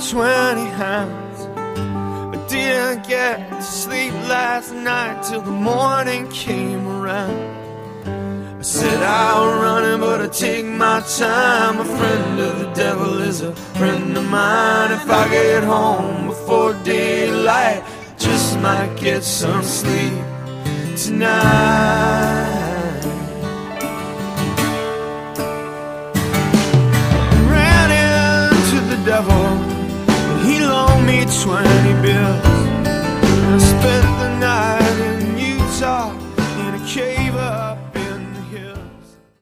20 hands. I didn't get to sleep last night till the morning came around. I set out running, but I take my time. A friend of the devil is a friend of mine. If I get home before daylight, just might get some sleep tonight. Ran into the devil, he loaned me 20 bills. I spent the night in Utah in a cave up